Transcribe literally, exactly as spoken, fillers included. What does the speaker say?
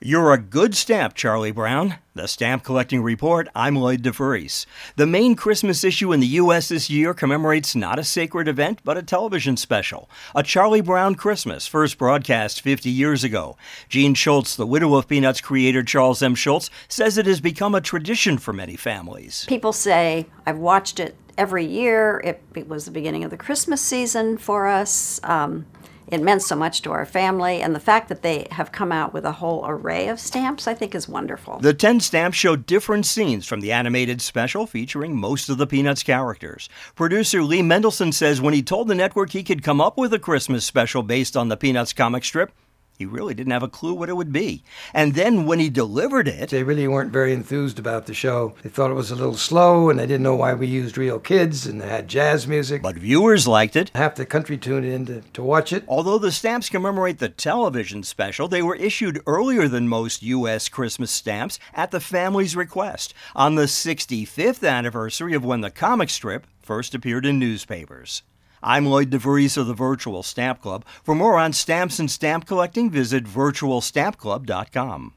You're a good stamp, Charlie Brown. The Stamp Collecting Report, I'm Lloyd DeVries. The main Christmas issue in the U S this year commemorates not a sacred event, but a television special. A Charlie Brown Christmas, first broadcast fifty years ago. Jean Schultz, the widow of Peanuts creator Charles M. Schultz, says it has become a tradition for many families. People say, I've watched it every year. It, it was the beginning of the Christmas season for us. Um, It meant so much to our family, and the fact that they have come out with a whole array of stamps, I think, is wonderful. The ten stamps show different scenes from the animated special featuring most of the Peanuts characters. Producer Lee Mendelson says when he told the network he could come up with a Christmas special based on the Peanuts comic strip, he really didn't have a clue what it would be. And then when he delivered it... They really weren't very enthused about the show. They thought it was a little slow, and they didn't know why we used real kids, and they had jazz music. But viewers liked it. Half the country tuned in to, to watch it. Although the stamps commemorate the television special, they were issued earlier than most U S Christmas stamps at the family's request, on the sixty-fifth anniversary of when the comic strip first appeared in newspapers. I'm Lloyd DeVries of the Virtual Stamp Club. For more on stamps and stamp collecting, visit virtual stamp club dot com.